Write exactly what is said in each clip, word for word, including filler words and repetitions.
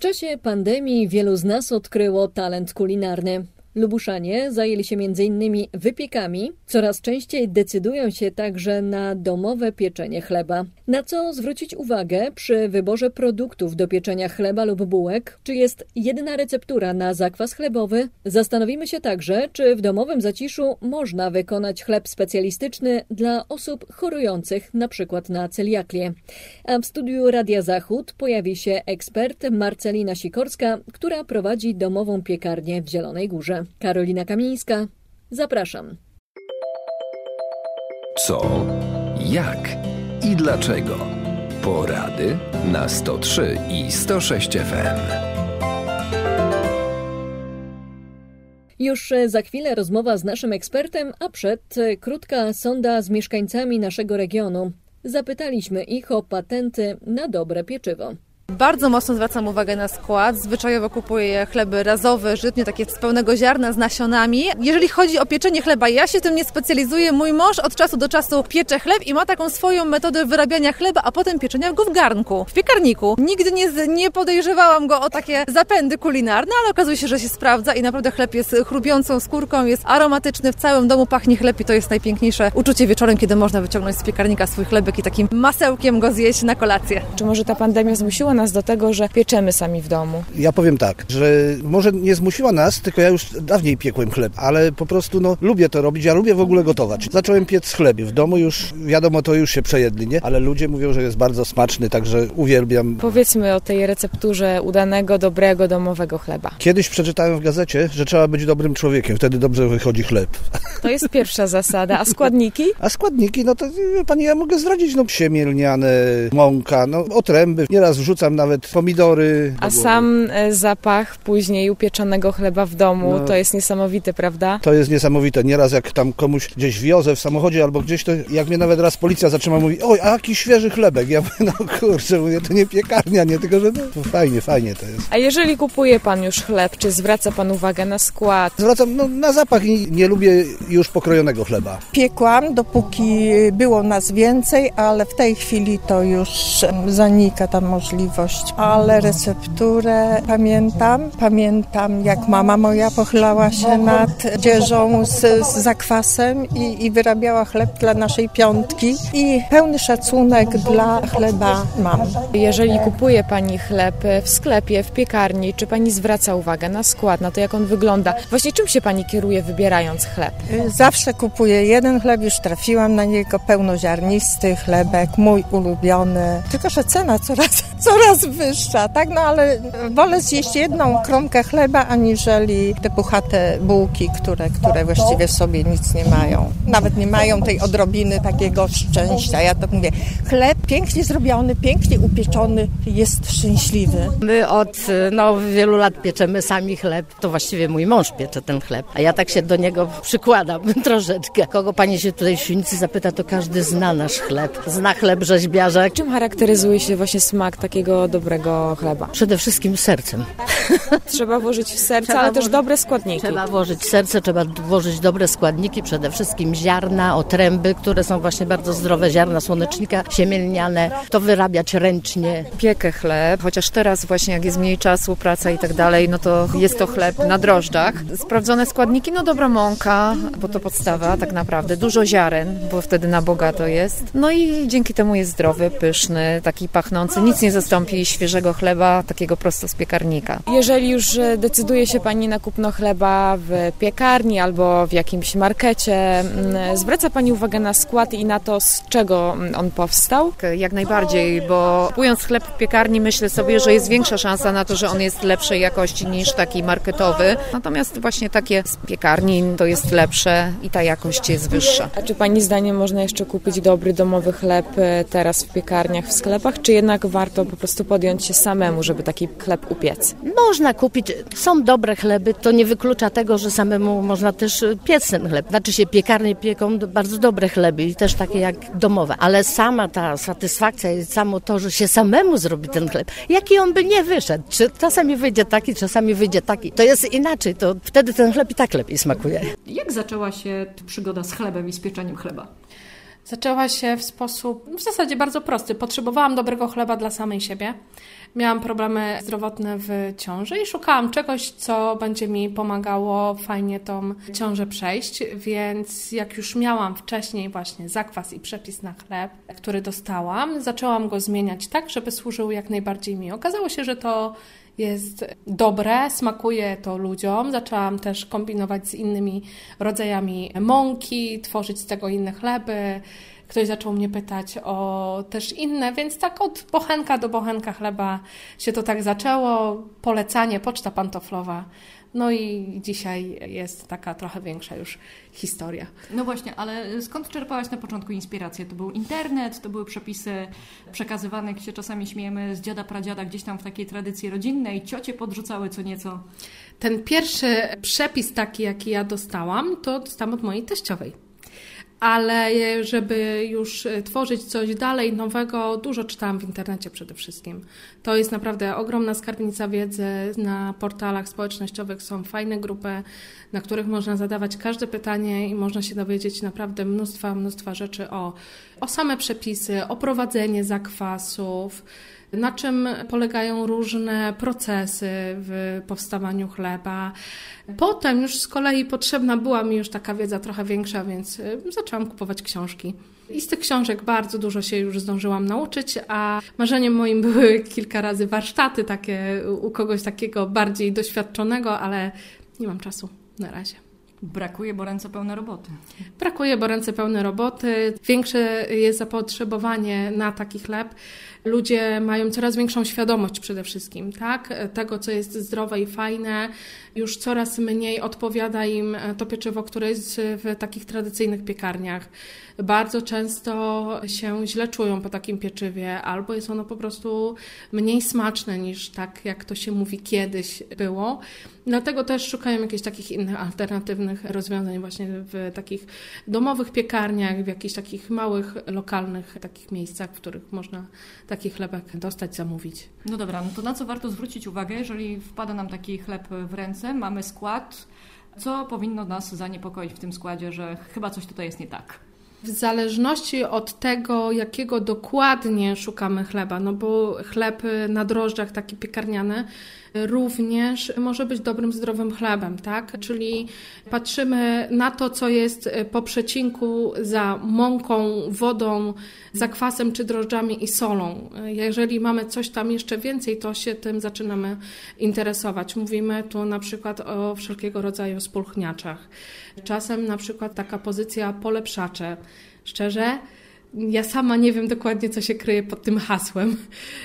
czasie pandemii wielu z nas odkryło talent kulinarny. Lubuszanie zajęli się między innymi wypiekami, coraz częściej decydują się także na domowe pieczenie chleba. Na co zwrócić uwagę przy wyborze produktów do pieczenia chleba lub bułek? Czy jest jedna receptura na zakwas chlebowy? Zastanowimy się także, czy w domowym zaciszu można wykonać chleb specjalistyczny dla osób chorujących np. na celiakię. A w studiu Radia Zachód pojawi się ekspert Marcelina Sikorska, która prowadzi domową piekarnię w Zielonej Górze. Karolina Kamińska, zapraszam. Co, jak i dlaczego? Porady na sto trzy i sto sześć F M. Już za chwilę rozmowa z naszym ekspertem, a przed krótka sonda z mieszkańcami naszego regionu. Zapytaliśmy ich o patenty na dobre pieczywo. Bardzo mocno zwracam uwagę na skład. Zwyczajowo kupuję chleby razowe, żytnie, takie z pełnego ziarna, z nasionami. Jeżeli chodzi o pieczenie chleba, ja się tym nie specjalizuję. Mój mąż od czasu do czasu piecze chleb i ma taką swoją metodę wyrabiania chleba, a potem pieczenia go w garnku, w piekarniku. Nigdy nie, nie podejrzewałam go o takie zapędy kulinarne, ale okazuje się, że się sprawdza i naprawdę chleb jest chrupiącą skórką, jest aromatyczny, w całym domu pachnie chleb i to jest najpiękniejsze uczucie wieczorem, kiedy można wyciągnąć z piekarnika swój chlebek i takim masełkiem go zjeść na kolację. Czy może ta pandemia zmusiła nas do tego, że pieczemy sami w domu? Ja powiem tak, że może nie zmusiła nas, tylko ja już dawniej piekłem chleb, ale po prostu no lubię to robić, ja lubię w ogóle gotować. Zacząłem piec chleb w domu, już wiadomo, to już się przejedli, nie? Ale ludzie mówią, że jest bardzo smaczny, także uwielbiam. Powiedzmy o tej recepturze udanego, dobrego, domowego chleba. Kiedyś przeczytałem w gazecie, że trzeba być dobrym człowiekiem, wtedy dobrze wychodzi chleb. To jest pierwsza zasada. A składniki? A składniki, no to pani, ja mogę zdradzić, no psie mielniane, mąka, no otręby, nieraz wrzucam nawet pomidory. A sam zapach później upieczonego chleba w domu, no, to jest niesamowite, prawda? To jest niesamowite. Nieraz jak tam komuś gdzieś wiozę w samochodzie albo gdzieś, to jak mnie nawet raz policja zatrzyma, mówi, oj, a jaki świeży chlebek. Ja mówię, no kurczę, mówię, to nie piekarnia, nie, tylko że no, to fajnie, fajnie to jest. A jeżeli kupuje pan już chleb, czy zwraca pan uwagę na skład? Zwracam no, na zapach i nie lubię już pokrojonego chleba. Piekłam, dopóki było nas więcej, ale w tej chwili to już zanika ta możliwość. Ale recepturę pamiętam. Pamiętam, jak mama moja pochylała się nad dzieżą z, z zakwasem i, i wyrabiała chleb dla naszej piątki. I pełny szacunek dla chleba mam. Jeżeli kupuje pani chleb w sklepie, w piekarni, czy pani zwraca uwagę na skład, na to, jak on wygląda? Właśnie czym się pani kieruje, wybierając chleb? Zawsze kupuję jeden chleb, już trafiłam na niego, pełnoziarnisty chlebek, mój ulubiony. Tylko że cena coraz, coraz wyższa, tak? No ale wolę zjeść jedną kromkę chleba, aniżeli te puchate bułki, które, które właściwie w sobie nic nie mają. Nawet nie mają tej odrobiny takiego szczęścia. Ja to mówię, chleb pięknie zrobiony, pięknie upieczony jest szczęśliwy. My od no, wielu lat pieczemy sami chleb. To właściwie mój mąż piecze ten chleb, a ja tak się do niego przykładam troszeczkę. Kogo pani się tutaj w Świnicy zapyta, to każdy zna nasz chleb. Zna chleb rzeźbiarza. Czym charakteryzuje się właśnie smak takiego dobrego chleba? Przede wszystkim sercem. Trzeba włożyć w serce, trzeba ale włożyć, też dobre składniki. Trzeba włożyć serce, trzeba włożyć dobre składniki, przede wszystkim ziarna, otręby, które są właśnie bardzo zdrowe, ziarna słonecznika, siemielniane, to wyrabiać ręcznie. Piekę chleb, chociaż teraz właśnie jak jest mniej czasu, praca i tak dalej, no to jest to chleb na drożdżach. Sprawdzone składniki, no dobra mąka, bo to podstawa tak naprawdę, dużo ziaren, bo wtedy na bogato jest. No i dzięki temu jest zdrowy, pyszny, taki pachnący, nic nie zastąpi świeżego chleba, takiego prosto z piekarnika. Jeżeli już decyduje się pani na kupno chleba w piekarni albo w jakimś markecie, zwraca pani uwagę na skład i na to, z czego on powstał? Jak najbardziej, bo kupując chleb w piekarni myślę sobie, że jest większa szansa na to, że on jest lepszej jakości niż taki marketowy. Natomiast właśnie takie z piekarni to jest lepsze i ta jakość jest wyższa. A czy pani zdaniem można jeszcze kupić dobry domowy chleb teraz w piekarniach, w sklepach, czy jednak warto po prostu podjąć się samemu, żeby taki chleb upiec? Można kupić, są dobre chleby, to nie wyklucza tego, że samemu można też piec ten chleb. Znaczy się piekarnie pieką bardzo dobre chleby i też takie jak domowe, ale sama ta satysfakcja jest samo to, że się samemu zrobi ten chleb. Jaki on by nie wyszedł, czy czasami wyjdzie taki, czasami wyjdzie taki, to jest inaczej, to wtedy ten chleb i tak lepiej smakuje. Jak zaczęła się przygoda z chlebem i z pieczeniem chleba? Zaczęła się w sposób w zasadzie bardzo prosty. Potrzebowałam dobrego chleba dla samej siebie. Miałam problemy zdrowotne w ciąży i szukałam czegoś, co będzie mi pomagało fajnie tą ciążę przejść, więc jak już miałam wcześniej właśnie zakwas i przepis na chleb, który dostałam, zaczęłam go zmieniać tak, żeby służył jak najbardziej mi. Okazało się, że to jest dobre, smakuje to ludziom. Zaczęłam też kombinować z innymi rodzajami mąki, tworzyć z tego inne chleby. Ktoś zaczął mnie pytać o też inne, więc tak od bochenka do bochenka chleba się to tak zaczęło. Polecanie, poczta pantoflowa. No i dzisiaj jest taka trochę większa już historia. No właśnie, ale skąd czerpałaś na początku inspirację? To był internet, to były przepisy przekazywane, jak się czasami śmiejemy, z dziada pradziada, gdzieś tam w takiej tradycji rodzinnej, ciocie podrzucały co nieco. Ten pierwszy przepis taki, jaki ja dostałam, to dostałam od mojej teściowej. Ale żeby już tworzyć coś dalej nowego, dużo czytałam w internecie przede wszystkim. To jest naprawdę ogromna skarbnica wiedzy. Na portalach społecznościowych są fajne grupy, na których można zadawać każde pytanie i można się dowiedzieć naprawdę mnóstwa, mnóstwa rzeczy o, o same przepisy, o prowadzenie zakwasów, na czym polegają różne procesy w powstawaniu chleba. Potem już z kolei potrzebna była mi już taka wiedza trochę większa, więc zaczęłam kupować książki. I z tych książek bardzo dużo się już zdążyłam nauczyć, a marzeniem moim były kilka razy warsztaty takie u kogoś takiego bardziej doświadczonego, ale nie mam czasu na razie. Brakuje, bo ręce pełne roboty. Brakuje, bo ręce pełne roboty. Większe jest zapotrzebowanie na taki chleb. Ludzie mają coraz większą świadomość przede wszystkim, tak? Tego, co jest zdrowe i fajne. Już coraz mniej odpowiada im to pieczywo, które jest w takich tradycyjnych piekarniach. Bardzo często się źle czują po takim pieczywie, albo jest ono po prostu mniej smaczne niż tak, jak to się mówi kiedyś było. Dlatego też szukają jakichś takich innych alternatywnych rozwiązań właśnie w takich domowych piekarniach, w jakichś takich małych, lokalnych takich miejscach, w których można taki chlebek dostać, zamówić. No dobra, no to na co warto zwrócić uwagę, jeżeli wpada nam taki chleb w ręce, mamy skład, co powinno nas zaniepokoić w tym składzie, że chyba coś tutaj jest nie tak? W zależności od tego, jakiego dokładnie szukamy chleba, no bo chleb na drożdżach, taki piekarniany, również może być dobrym, zdrowym chlebem, tak? Czyli patrzymy na to, co jest po przecinku za mąką, wodą, zakwasem czy drożdżami i solą. Jeżeli mamy coś tam jeszcze więcej, to się tym zaczynamy interesować. Mówimy tu na przykład o wszelkiego rodzaju spulchniaczach. Czasem na przykład taka pozycja polepszacze. Szczerze, ja sama nie wiem dokładnie, co się kryje pod tym hasłem,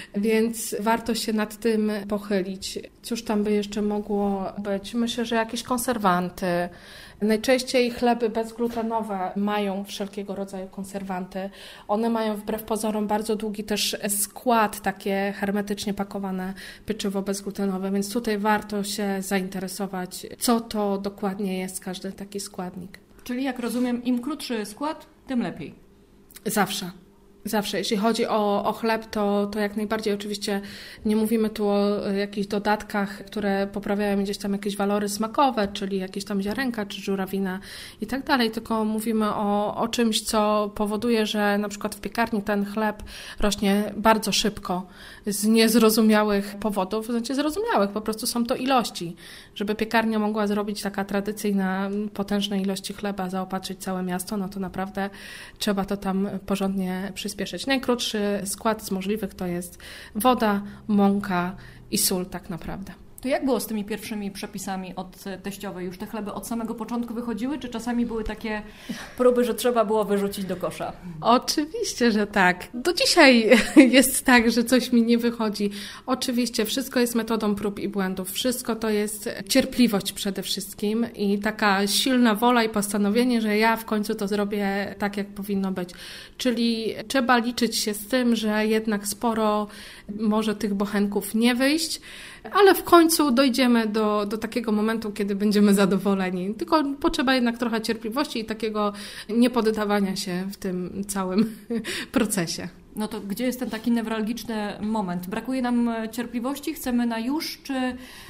więc warto się nad tym pochylić. Cóż tam by jeszcze mogło być? Myślę, że jakieś konserwanty. Najczęściej chleby bezglutenowe mają wszelkiego rodzaju konserwanty. One mają wbrew pozorom bardzo długi też skład, takie hermetycznie pakowane pieczywo bezglutenowe, więc tutaj warto się zainteresować, co to dokładnie jest każdy taki składnik. Czyli jak rozumiem, im krótszy skład, tym lepiej. Zawsze. Zawsze. Jeśli chodzi o, o chleb, to, to jak najbardziej oczywiście nie mówimy tu o jakichś dodatkach, które poprawiają gdzieś tam jakieś walory smakowe, czyli jakieś tam ziarenka czy żurawina i tak dalej, tylko mówimy o, o czymś, co powoduje, że na przykład w piekarni ten chleb rośnie bardzo szybko z niezrozumiałych powodów, znaczy zrozumiałych, po prostu są to ilości. Żeby piekarnia mogła zrobić taka tradycyjna, potężne ilości chleba, zaopatrzyć całe miasto, no to naprawdę trzeba to tam porządnie przyspieszyć. Najkrótszy skład z możliwych to jest woda, mąka i sól tak naprawdę. To jak było z tymi pierwszymi przepisami od teściowej? Już te chleby od samego początku wychodziły, czy czasami były takie próby, że trzeba było wyrzucić do kosza? Oczywiście, że tak. Do dzisiaj jest tak, że coś mi nie wychodzi. Oczywiście wszystko jest metodą prób i błędów. Wszystko to jest cierpliwość przede wszystkim i taka silna wola i postanowienie, że ja w końcu to zrobię tak, jak powinno być. Czyli trzeba liczyć się z tym, że jednak sporo może tych bochenków nie wyjść, ale w końcu dojdziemy do, do takiego momentu, kiedy będziemy zadowoleni. Tylko potrzeba jednak trochę cierpliwości i takiego niepoddawania się w tym całym procesie. No to gdzie jest ten taki newralgiczny moment? Brakuje nam cierpliwości? Chcemy na już? Czy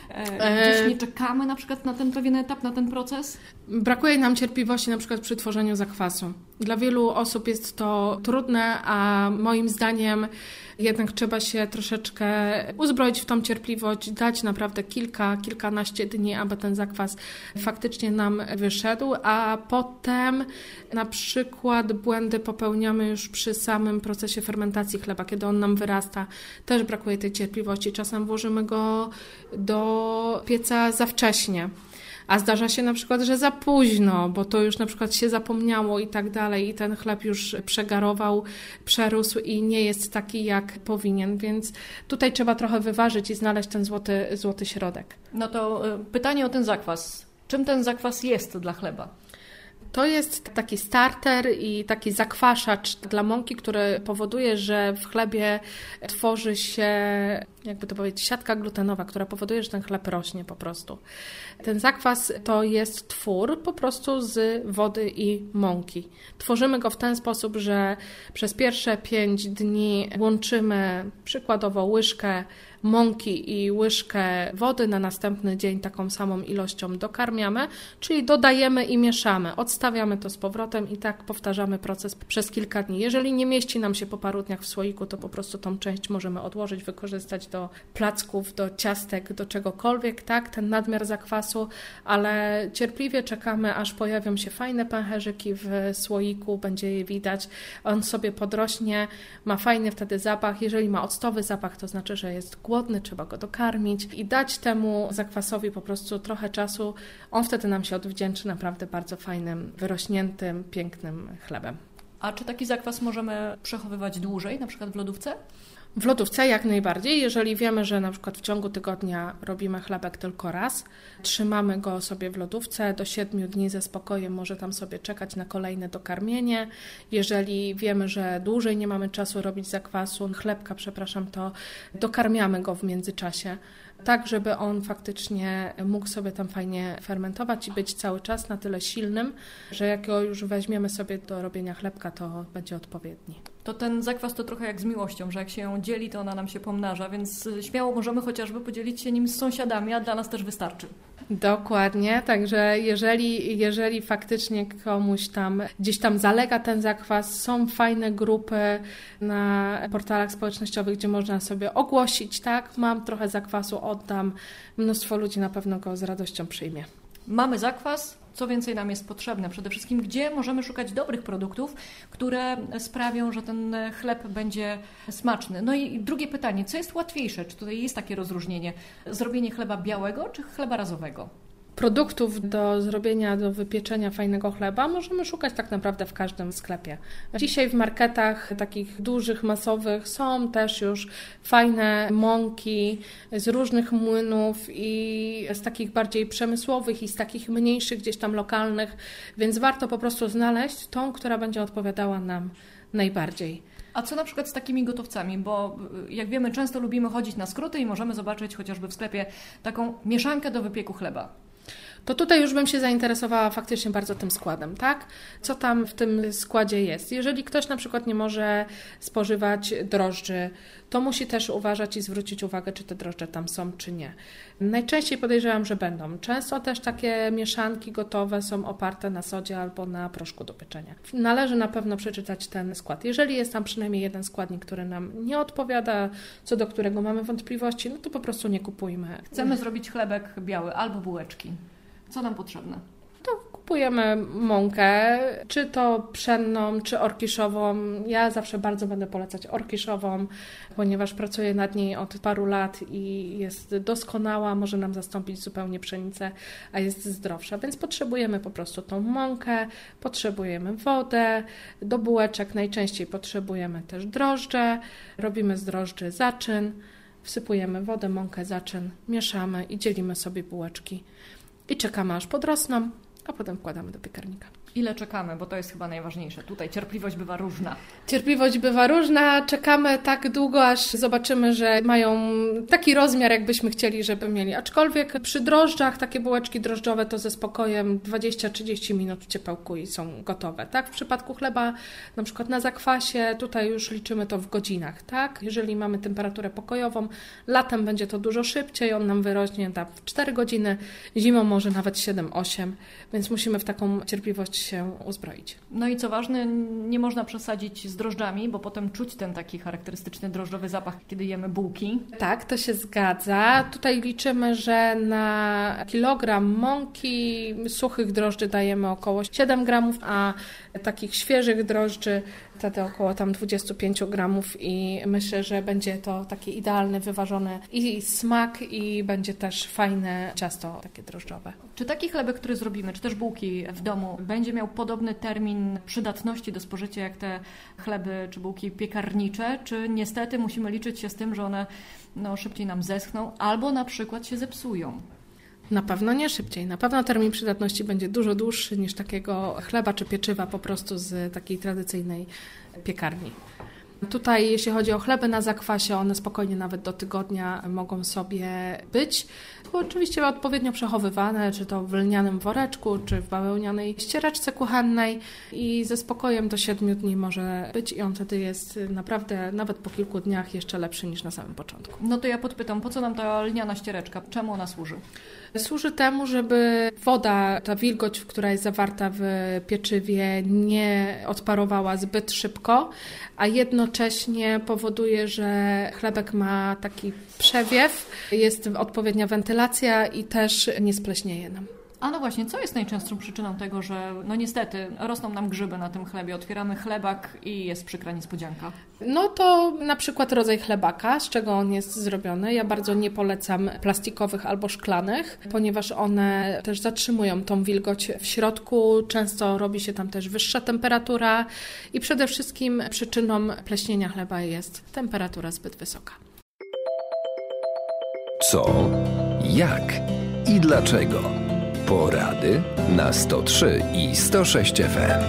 e, gdzieś nie czekamy na przykład na ten pewien etap, na ten proces? Brakuje nam cierpliwości na przykład przy tworzeniu zakwasu. Dla wielu osób jest to trudne, a moim zdaniem jednak trzeba się troszeczkę uzbroić w tą cierpliwość, dać naprawdę kilka, kilkanaście dni, aby ten zakwas faktycznie nam wyszedł, a potem na przykład błędy popełniamy już przy samym procesie fermentacji chleba, kiedy on nam wyrasta. Też brakuje tej cierpliwości. Czasem włożymy go do pieca za wcześnie. A zdarza się na przykład, że za późno, bo to już na przykład się zapomniało i tak dalej i ten chleb już przegarował, przerósł i nie jest taki, jak powinien, więc tutaj trzeba trochę wyważyć i znaleźć ten złoty, złoty środek. No to pytanie o ten zakwas. Czym ten zakwas jest dla chleba? To jest taki starter i taki zakwaszacz dla mąki, który powoduje, że w chlebie tworzy się, jakby to powiedzieć, siatka glutenowa, która powoduje, że ten chleb rośnie po prostu. Ten zakwas to jest twór po prostu z wody i mąki. Tworzymy go w ten sposób, że przez pierwsze pięć dni łączymy przykładowo łyżkę mąki i łyżkę wody, na następny dzień taką samą ilością dokarmiamy, czyli dodajemy i mieszamy, odstawiamy to z powrotem i tak powtarzamy proces przez kilka dni. Jeżeli nie mieści nam się po paru dniach w słoiku, to po prostu tą część możemy odłożyć, wykorzystać do placków, do ciastek, do czegokolwiek, tak, ten nadmiar zakwasu, ale cierpliwie czekamy, aż pojawią się fajne pęcherzyki w słoiku, będzie je widać, on sobie podrośnie, ma fajny wtedy zapach, jeżeli ma octowy zapach, to znaczy, że jest głodny, trzeba go dokarmić i dać temu zakwasowi po prostu trochę czasu. On wtedy nam się odwdzięczy naprawdę bardzo fajnym, wyrośniętym, pięknym chlebem. A czy taki zakwas możemy przechowywać dłużej, na przykład w lodówce? W lodówce jak najbardziej. Jeżeli wiemy, że na przykład w ciągu tygodnia robimy chlebek tylko raz, trzymamy go sobie w lodówce do siedmiu dni ze spokojem, może tam sobie czekać na kolejne dokarmienie. Jeżeli wiemy, że dłużej nie mamy czasu robić zakwasu, chlebka, przepraszam, to dokarmiamy go w międzyczasie, tak żeby on faktycznie mógł sobie tam fajnie fermentować i być cały czas na tyle silnym, że jak go już weźmiemy sobie do robienia chlebka, to będzie odpowiedni. To ten zakwas to trochę jak z miłością, że jak się ją dzieli, to ona nam się pomnaża, więc śmiało możemy chociażby podzielić się nim z sąsiadami, a dla nas też wystarczy. Dokładnie, także jeżeli, jeżeli faktycznie komuś tam gdzieś tam zalega ten zakwas, są fajne grupy na portalach społecznościowych, gdzie można sobie ogłosić, tak, mam trochę zakwasu, oddam, mnóstwo ludzi na pewno go z radością przyjmie. Mamy zakwas, co więcej nam jest potrzebne? Przede wszystkim, gdzie możemy szukać dobrych produktów, które sprawią, że ten chleb będzie smaczny? No i drugie pytanie, co jest łatwiejsze? Czy tutaj jest takie rozróżnienie? Zrobienie chleba białego czy chleba razowego? Produktów do zrobienia, do wypieczenia fajnego chleba możemy szukać tak naprawdę w każdym sklepie. Dzisiaj w marketach takich dużych, masowych są też już fajne mąki z różnych młynów i z takich bardziej przemysłowych i z takich mniejszych, gdzieś tam lokalnych, więc warto po prostu znaleźć tą, która będzie odpowiadała nam najbardziej. A co na przykład z takimi gotowcami? Bo jak wiemy, często lubimy chodzić na skróty i możemy zobaczyć chociażby w sklepie taką mieszankę do wypieku chleba. To tutaj już bym się zainteresowała faktycznie bardzo tym składem, tak? Co tam w tym składzie jest? Jeżeli ktoś na przykład nie może spożywać drożdży, to musi też uważać i zwrócić uwagę, czy te drożdże tam są, czy nie. Najczęściej podejrzewam, że będą. Często też takie mieszanki gotowe są oparte na sodzie albo na proszku do pieczenia. Należy na pewno przeczytać ten skład. Jeżeli jest tam przynajmniej jeden składnik, który nam nie odpowiada, co do którego mamy wątpliwości, no to po prostu nie kupujmy. Chcemy zrobić chlebek biały albo bułeczki. Co nam potrzebne? To kupujemy mąkę, czy to pszenną, czy orkiszową. Ja zawsze bardzo będę polecać orkiszową, ponieważ pracuję nad niej od paru lat i jest doskonała, może nam zastąpić zupełnie pszenicę, a jest zdrowsza. Więc potrzebujemy po prostu tą mąkę, potrzebujemy wodę, do bułeczek najczęściej potrzebujemy też drożdże, robimy z drożdży zaczyn, wsypujemy wodę, mąkę, zaczyn, mieszamy i dzielimy sobie bułeczki. I czekamy, aż podrosną, a potem wkładamy do piekarnika. Ile czekamy, bo to jest chyba najważniejsze. Tutaj cierpliwość bywa różna. Cierpliwość bywa różna. Czekamy tak długo, aż zobaczymy, że mają taki rozmiar, jakbyśmy chcieli, żeby mieli. Aczkolwiek przy drożdżach takie bułeczki drożdżowe to ze spokojem dwadzieścia trzydzieści minut w ciepełku i są gotowe. Tak? W przypadku chleba na przykład na zakwasie, tutaj już liczymy to w godzinach. Tak? Jeżeli mamy temperaturę pokojową, latem będzie to dużo szybciej, on nam wyrośnie w cztery godziny, zimą może nawet siedem osiem, więc musimy w taką cierpliwość się uzbroić. No i co ważne, nie można przesadzić z drożdżami, bo potem czuć ten taki charakterystyczny drożdżowy zapach, kiedy jemy bułki. Tak, to się zgadza. Tutaj liczymy, że na kilogram mąki suchych drożdży dajemy około siedem gramów, a takich świeżych drożdży wtedy około tam dwadzieścia pięć gramów i myślę, że będzie to taki idealny, wyważony i smak i będzie też fajne ciasto takie drożdżowe. Czy taki chlebek, który zrobimy, czy też bułki w domu, będzie miał podobny termin przydatności do spożycia jak te chleby czy bułki piekarnicze, czy niestety musimy liczyć się z tym, że one no, szybciej nam zeschną albo na przykład się zepsują? Na pewno nie szybciej. Na pewno termin przydatności będzie dużo dłuższy niż takiego chleba czy pieczywa po prostu z takiej tradycyjnej piekarni. Tutaj jeśli chodzi o chleby na zakwasie, one spokojnie nawet do tygodnia mogą sobie być. Oczywiście odpowiednio przechowywane, czy to w lnianym woreczku, czy w bawełnianej ściereczce kuchennej i ze spokojem do siedmiu dni może być i on wtedy jest naprawdę nawet po kilku dniach jeszcze lepszy niż na samym początku. No to ja podpytam, po co nam ta lniana ściereczka? Czemu ona służy? Służy temu, żeby woda, ta wilgoć, która jest zawarta w pieczywie, nie odparowała zbyt szybko, a jednocześnie powoduje, że chlebek ma taki przewiew, jest odpowiednia wentylacja i też nie spleśnieje nam. A no właśnie, co jest najczęstszą przyczyną tego, że no niestety rosną nam grzyby na tym chlebie, otwieramy chlebak i jest przykra niespodzianka? No to na przykład rodzaj chlebaka, z czego on jest zrobiony. Ja bardzo nie polecam plastikowych albo szklanych, ponieważ one też zatrzymują tą wilgoć w środku. Często robi się tam też wyższa temperatura i przede wszystkim przyczyną pleśnienia chleba jest temperatura zbyt wysoka. Co, jak i dlaczego? Porady na sto trzy i sto sześć F M.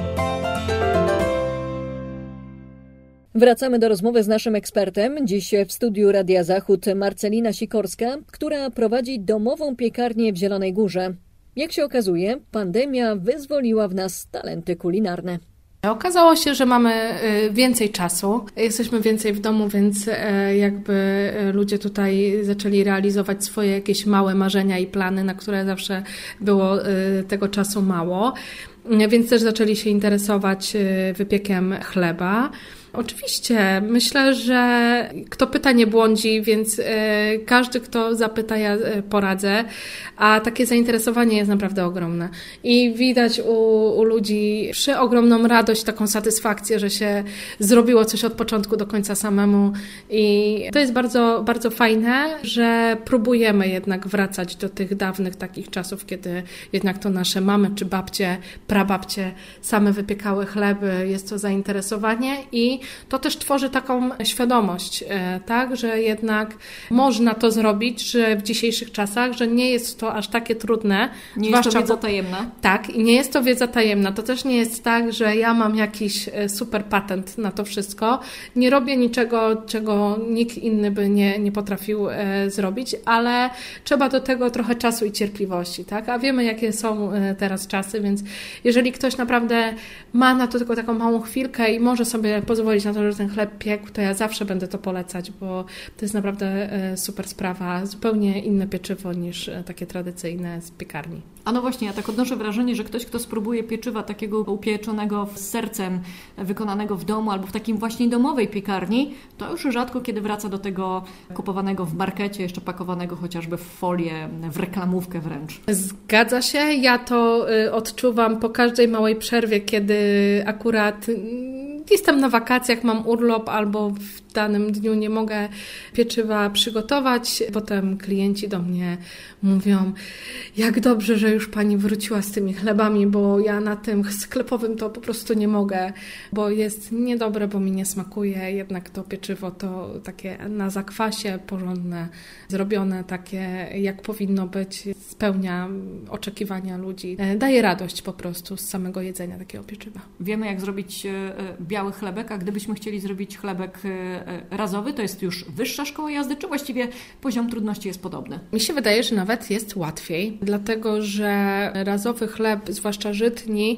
Wracamy do rozmowy z naszym ekspertem. Dziś w studiu Radia Zachód Marcelina Sikorska, która prowadzi domową piekarnię w Zielonej Górze. Jak się okazuje, pandemia wyzwoliła w nas talenty kulinarne. Okazało się, że mamy więcej czasu, jesteśmy więcej w domu, więc jakby ludzie tutaj zaczęli realizować swoje jakieś małe marzenia i plany, na które zawsze było tego czasu mało, więc też zaczęli się interesować wypiekiem chleba. Oczywiście, myślę, że kto pyta nie błądzi, więc każdy, kto zapyta, ja poradzę, a takie zainteresowanie jest naprawdę ogromne. I widać u, u ludzi przeogromną radość, taką satysfakcję, że się zrobiło coś od początku do końca samemu i to jest bardzo, bardzo fajne, że próbujemy jednak wracać do tych dawnych takich czasów, kiedy jednak to nasze mamy czy babcie, prababcie same wypiekały chleby, jest to zainteresowanie i to też tworzy taką świadomość, tak, że jednak można to zrobić, że w dzisiejszych czasach, że nie jest to aż takie trudne. Nie jest to wiedza tajemna. Tak, i nie jest to wiedza tajemna. To też nie jest tak, że ja mam jakiś super patent na to wszystko. Nie robię niczego, czego nikt inny by nie, nie potrafił zrobić, ale trzeba do tego trochę czasu i cierpliwości, tak? A wiemy, jakie są teraz czasy, więc jeżeli ktoś naprawdę ma na to tylko taką małą chwilkę i może sobie pozwolić na to, że ten chleb piekł, to ja zawsze będę to polecać, bo to jest naprawdę super sprawa, zupełnie inne pieczywo niż takie tradycyjne z piekarni. A no właśnie, ja tak odnoszę wrażenie, że ktoś, kto spróbuje pieczywa takiego upieczonego z sercem, wykonanego w domu albo w takim właśnie domowej piekarni, to już rzadko kiedy wraca do tego kupowanego w markecie, jeszcze pakowanego chociażby w folię, w reklamówkę wręcz. Zgadza się, ja to odczuwam po każdej małej przerwie, kiedy akurat jestem na wakacjach, mam urlop albo w danym dniu nie mogę pieczywa przygotować. Potem klienci do mnie mówią, jak dobrze, że już Pani wróciła z tymi chlebami, bo ja na tym sklepowym to po prostu nie mogę, bo jest niedobre, bo mi nie smakuje. Jednak to pieczywo to takie na zakwasie, porządne, zrobione takie jak powinno być, spełnia oczekiwania ludzi. Daje radość po prostu z samego jedzenia takiego pieczywa. Wiemy, jak zrobić biały chlebek, a gdybyśmy chcieli zrobić chlebek razowy, to jest już wyższa szkoła jazdy, czy właściwie poziom trudności jest podobny? Mi się wydaje, że nawet jest łatwiej, dlatego że razowy chleb, zwłaszcza żytni,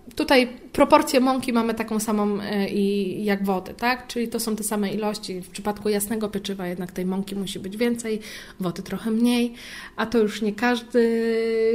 Tutaj proporcję mąki mamy taką samą i jak wody, tak? Czyli to są te same ilości. W przypadku jasnego pieczywa jednak tej mąki musi być więcej, wody trochę mniej, a to już nie każdy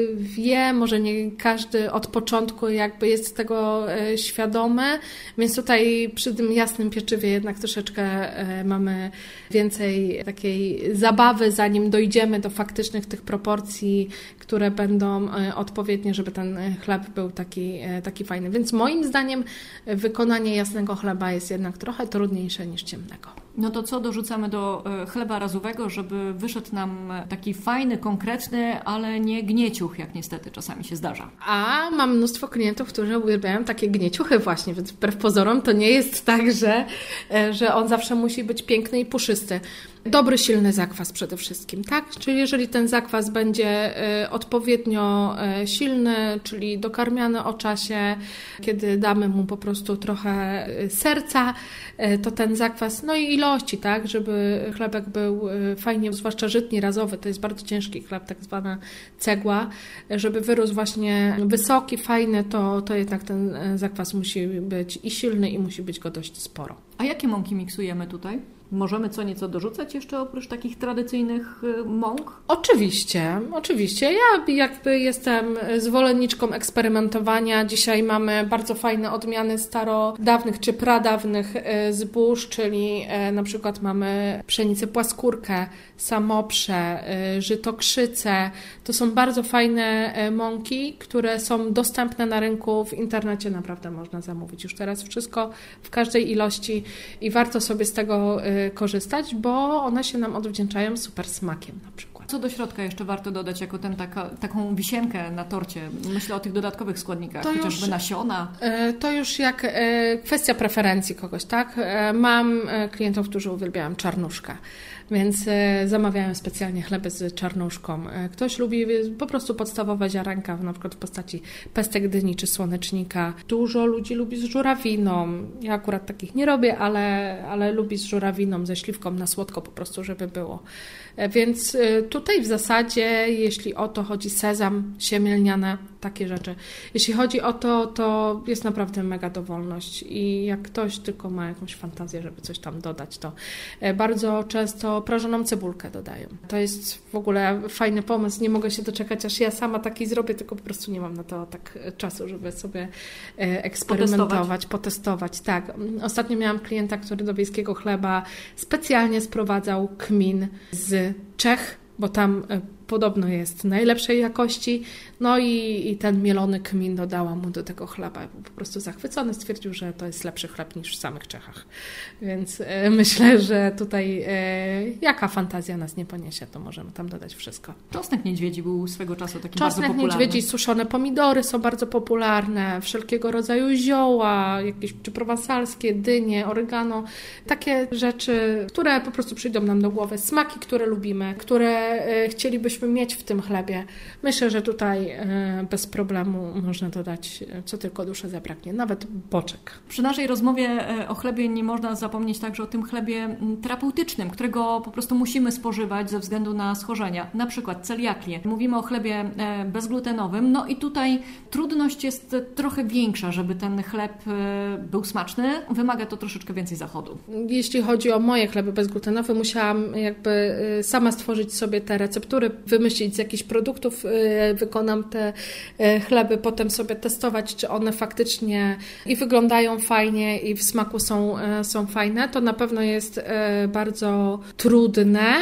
wie, może nie każdy od początku jakby jest tego świadomy, więc tutaj przy tym jasnym pieczywie jednak troszeczkę mamy więcej takiej zabawy, zanim dojdziemy do faktycznych tych proporcji, które będą odpowiednie, żeby ten chleb był taki, taki fajny. Więc moim zdaniem wykonanie jasnego chleba jest jednak trochę trudniejsze niż ciemnego. No to co dorzucamy do chleba razowego, żeby wyszedł nam taki fajny, konkretny, ale nie gnieciuch, jak niestety czasami się zdarza? A mam mnóstwo klientów, którzy uwielbiają takie gnieciuchy właśnie, więc wbrew pozorom to nie jest tak, że, że on zawsze musi być piękny i puszysty. Dobry, silny zakwas przede wszystkim, tak? Czyli jeżeli ten zakwas będzie odpowiednio silny, czyli dokarmiany o czasie, kiedy damy mu po prostu trochę serca, to ten zakwas, no i ilości, tak? Żeby chlebek był fajnie, zwłaszcza żytni, razowy, to jest bardzo ciężki chleb, tak zwana cegła, żeby wyrósł właśnie wysoki, fajny, to, to jednak ten zakwas musi być i silny i musi być go dość sporo. A jakie mąki miksujemy tutaj? Możemy co nieco dorzucać jeszcze oprócz takich tradycyjnych mąk? Oczywiście, oczywiście. Ja jakby jestem zwolenniczką eksperymentowania. Dzisiaj mamy bardzo fajne odmiany starodawnych czy pradawnych zbóż, czyli na przykład mamy pszenicę płaskórkę, samoprze, żytokrzycę. To są bardzo fajne mąki, które są dostępne na rynku. W internecie naprawdę można zamówić już teraz wszystko w każdej ilości i warto sobie z tego korzystać, bo one się nam odwdzięczają super smakiem na przykład. Co do środka jeszcze warto dodać jako ten, taka, taką wisienkę na torcie? Myślę o tych dodatkowych składnikach, to chociażby już, nasiona. To już jak kwestia preferencji kogoś, tak? Mam klientów, którzy uwielbiają czarnuszkę, więc zamawiają specjalnie chleby z czarnuszką. Ktoś lubi po prostu podstawowe ziarenka, na przykład w postaci pestek dyni czy słonecznika. Dużo ludzi lubi z żurawiną. Ja akurat takich nie robię, ale, ale lubi z żurawiną, ze śliwką na słodko po prostu, żeby było. Więc tutaj w zasadzie, jeśli o to chodzi, sezam, siemię lniane, takie rzeczy. Jeśli chodzi o to, to jest naprawdę mega dowolność i jak ktoś tylko ma jakąś fantazję, żeby coś tam dodać, to bardzo często prażoną cebulkę dodają. To jest w ogóle fajny pomysł. Nie mogę się doczekać, aż ja sama taki zrobię, tylko po prostu nie mam na to tak czasu, żeby sobie eksperymentować, potestować. potestować. Tak. Ostatnio miałam klienta, który do wiejskiego chleba specjalnie sprowadzał kmin z Czech, bo tam podobno jest najlepszej jakości, no i, i ten mielony kmin dodałam mu do tego chleba. Był po prostu zachwycony, stwierdził, że to jest lepszy chleb niż w samych Czechach. Więc e, myślę, że tutaj e, jaka fantazja nas nie poniesie, to możemy tam dodać wszystko. Czosnek niedźwiedzi był swego czasu taki Czosnek bardzo popularny. Czosnek niedźwiedzi, suszone pomidory są bardzo popularne, wszelkiego rodzaju zioła, jakieś czy prowansalskie, dynie, oregano, takie rzeczy, które po prostu przyjdą nam do głowy, smaki, które lubimy, które e, chcielibyśmy mieć w tym chlebie. Myślę, że tutaj bez problemu można dodać, co tylko duszy zabraknie, nawet boczek. Przy naszej rozmowie o chlebie nie można zapomnieć także o tym chlebie terapeutycznym, którego po prostu musimy spożywać ze względu na schorzenia, na przykład celiakię. Mówimy o chlebie bezglutenowym, no i tutaj trudność jest trochę większa, żeby ten chleb był smaczny. Wymaga to troszeczkę więcej zachodu. Jeśli chodzi o moje chleby bezglutenowe, musiałam jakby sama stworzyć sobie te receptury, wymyślić z jakichś produktów, wykonam te chleby, potem sobie testować, czy one faktycznie i wyglądają fajnie i w smaku są, są fajne. To na pewno jest bardzo trudne,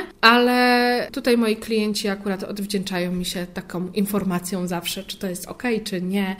ale tutaj moi klienci akurat odwdzięczają mi się taką informacją zawsze, czy to jest ok, czy nie.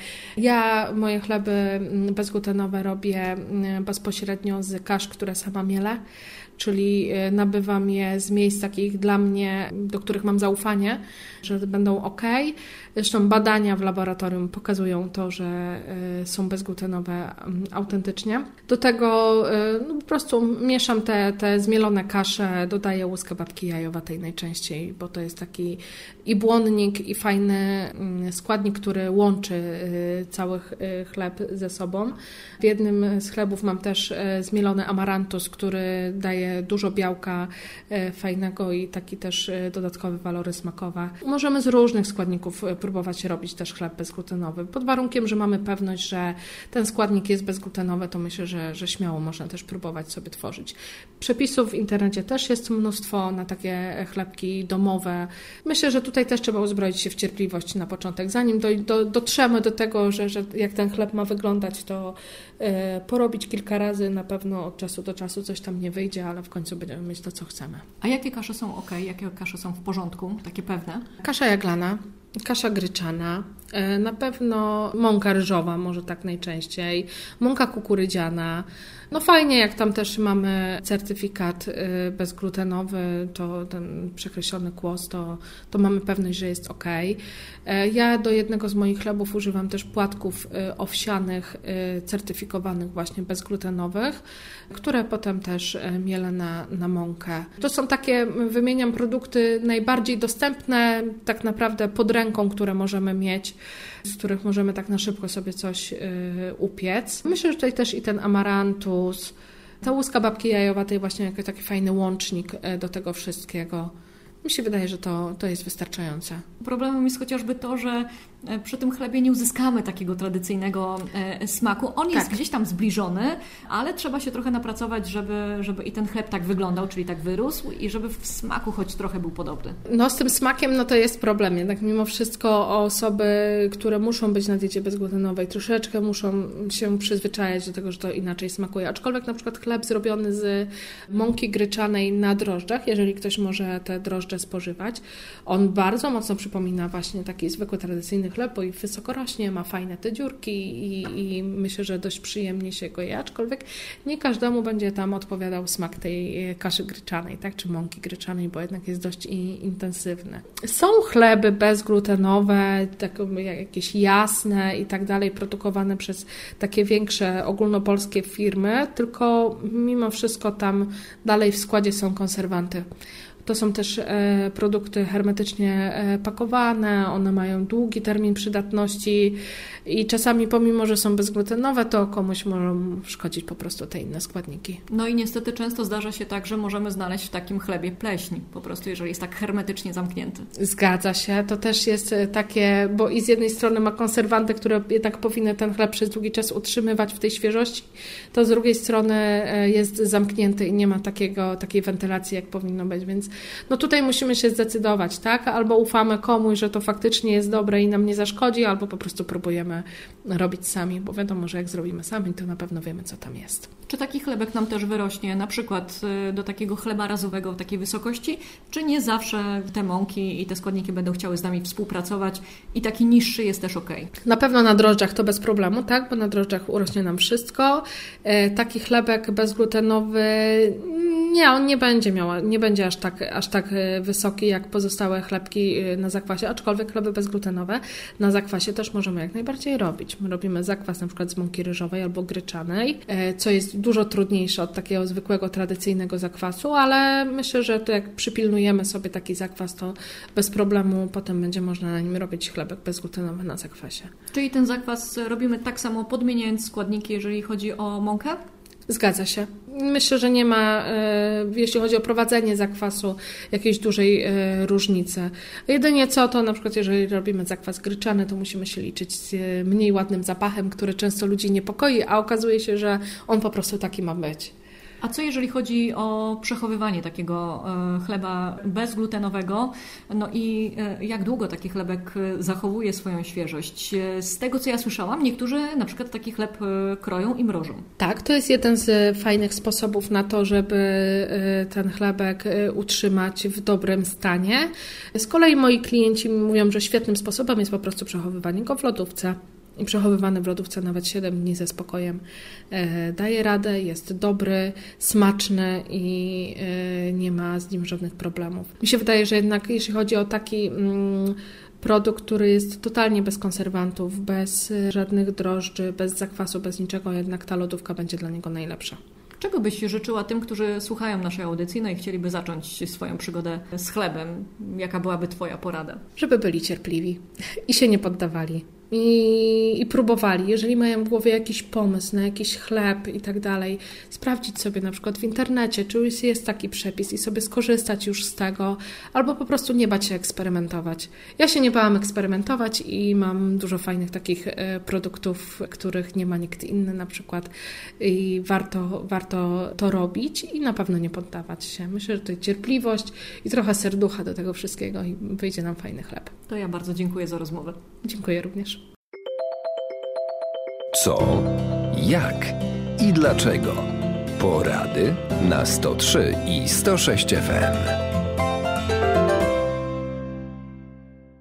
Ja moje chleby bezglutenowe robię bezpośrednio z kasz, które sama mielę, czyli nabywam je z miejsc takich dla mnie, do których mam zaufanie, że będą ok. Zresztą badania w laboratorium pokazują to, że są bezglutenowe autentycznie. Do tego no, po prostu mieszam te, te zmielone kasze, dodaję łuskę babki jajowatej najczęściej, bo to jest taki i błonnik, i fajny składnik, który łączy cały chleb ze sobą. W jednym z chlebów mam też zmielony amarantus, który daje takie dużo białka fajnego i taki też dodatkowe walory smakowe. Możemy z różnych składników próbować robić też chleb bezglutenowy. Pod warunkiem, że mamy pewność, że ten składnik jest bezglutenowy, to myślę, że, że śmiało można też próbować sobie tworzyć. Przepisów w internecie też jest mnóstwo na takie chlebki domowe. Myślę, że tutaj też trzeba uzbroić się w cierpliwość na początek. Zanim do, do, dotrzemy do tego, że, że jak ten chleb ma wyglądać, to e, porobić kilka razy, na pewno od czasu do czasu coś tam nie wyjdzie, ale w końcu będziemy mieć to, co chcemy. A jakie kasze są ok? Jakie kasze są w porządku? Takie pewne? Kasza jaglana, kasza gryczana, e, na pewno mąka ryżowa, może tak najczęściej, mąka kukurydziana. No fajnie, jak tam też mamy certyfikat bezglutenowy, to ten przekreślony kłos, to, to mamy pewność, że jest ok. Ja do jednego z moich chlebów używam też płatków owsianych, certyfikowanych właśnie bezglutenowych, które potem też mielę na, na mąkę. To są takie, wymieniam produkty najbardziej dostępne tak naprawdę pod ręką, które możemy mieć, z których możemy tak na szybko sobie coś upiec. Myślę, że tutaj też i ten amarantus, ta łuska babki jajowatej właśnie jako taki fajny łącznik do tego wszystkiego. Mi się wydaje, że to, to jest wystarczające. Problemem jest chociażby to, że przy tym chlebie nie uzyskamy takiego tradycyjnego smaku. On jest tak gdzieś tam zbliżony, ale trzeba się trochę napracować, żeby, żeby i ten chleb tak wyglądał, czyli tak wyrósł i żeby w smaku choć trochę był podobny. No z tym smakiem no to jest problem. Jednak mimo wszystko osoby, które muszą być na diecie bezglutenowej, troszeczkę muszą się przyzwyczajać do tego, że to inaczej smakuje. Aczkolwiek na przykład chleb zrobiony z mąki gryczanej na drożdżach, jeżeli ktoś może te drożdże spożywać, on bardzo mocno przypomina właśnie taki zwykły, tradycyjny chleb, bo i wysoko rośnie, ma fajne te dziurki i, i myślę, że dość przyjemnie się go je, aczkolwiek nie każdemu będzie tam odpowiadał smak tej kaszy gryczanej, tak, czy mąki gryczanej, bo jednak jest dość i, intensywny. Są chleby bezglutenowe, tak, jakieś jasne i tak dalej, produkowane przez takie większe ogólnopolskie firmy, tylko mimo wszystko tam dalej w składzie są konserwanty. To są też e, produkty hermetycznie e, pakowane, one mają długi termin przydatności i czasami pomimo, że są bezglutenowe, to komuś mogą szkodzić po prostu te inne składniki. No i niestety często zdarza się tak, że możemy znaleźć w takim chlebie pleśń, po prostu jeżeli jest tak hermetycznie zamknięty. Zgadza się, to też jest takie, bo i z jednej strony ma konserwanty, które jednak powinny ten chleb przez długi czas utrzymywać w tej świeżości, to z drugiej strony jest zamknięty i nie ma takiego, takiej wentylacji, jak powinno być, więc no tutaj musimy się zdecydować, tak? Albo ufamy komuś, że to faktycznie jest dobre i nam nie zaszkodzi, albo po prostu próbujemy robić sami, bo wiadomo, że jak zrobimy sami, to na pewno wiemy, co tam jest. Czy taki chlebek nam też wyrośnie na przykład do takiego chleba razowego w takiej wysokości, czy nie zawsze te mąki i te składniki będą chciały z nami współpracować i taki niższy jest też ok? Na pewno na drożdżach to bez problemu, tak? Bo na drożdżach urośnie nam wszystko. Taki chlebek bezglutenowy, nie, on nie będzie miał, nie będzie aż tak, aż tak wysoki jak pozostałe chlebki na zakwasie, aczkolwiek chleby bezglutenowe na zakwasie też możemy jak najbardziej robić. My robimy zakwas na przykład z mąki ryżowej albo gryczanej, co jest dużo trudniejsze od takiego zwykłego, tradycyjnego zakwasu, ale myślę, że to jak przypilnujemy sobie taki zakwas, to bez problemu potem będzie można na nim robić chlebek bezglutenowy na zakwasie. Czyli ten zakwas robimy tak samo, podmieniając składniki, jeżeli chodzi o mąkę? Zgadza się. Myślę, że nie ma, jeśli chodzi o prowadzenie zakwasu, jakiejś dużej różnicy. Jedynie co, to na przykład jeżeli robimy zakwas gryczany, to musimy się liczyć z mniej ładnym zapachem, który często ludzi niepokoi, a okazuje się, że on po prostu taki ma być. A co jeżeli chodzi o przechowywanie takiego chleba bezglutenowego? No i jak długo taki chlebek zachowuje swoją świeżość? Z tego, co ja słyszałam, niektórzy na przykład taki chleb kroją i mrożą. Tak, to jest jeden z fajnych sposobów na to, żeby ten chlebek utrzymać w dobrym stanie. Z kolei moi klienci mówią, że świetnym sposobem jest po prostu przechowywanie go w lodówce. I przechowywany w lodówce nawet siedem dni ze spokojem daje radę, jest dobry, smaczny i nie ma z nim żadnych problemów. Mi się wydaje, że jednak jeśli chodzi o taki produkt, który jest totalnie bez konserwantów, bez żadnych drożdży, bez zakwasu, bez niczego, jednak ta lodówka będzie dla niego najlepsza. Czego byś życzyła tym, którzy słuchają naszej audycji, no i chcieliby zacząć swoją przygodę z chlebem? Jaka byłaby Twoja porada? Żeby byli cierpliwi i się nie poddawali. I, i próbowali. Jeżeli mają w głowie jakiś pomysł na jakiś chleb i tak dalej, sprawdzić sobie na przykład w internecie, czy już jest taki przepis i sobie skorzystać już z tego, albo po prostu nie bać się eksperymentować. Ja się nie bałam eksperymentować i mam dużo fajnych takich produktów, których nie ma nikt inny na przykład i warto, warto to robić i na pewno nie poddawać się. Myślę, że to jest cierpliwość i trochę serducha do tego wszystkiego i wyjdzie nam fajny chleb. To ja bardzo dziękuję za rozmowę. Dziękuję również. Co, jak i dlaczego? Porady na sto trzy i sto sześć F M.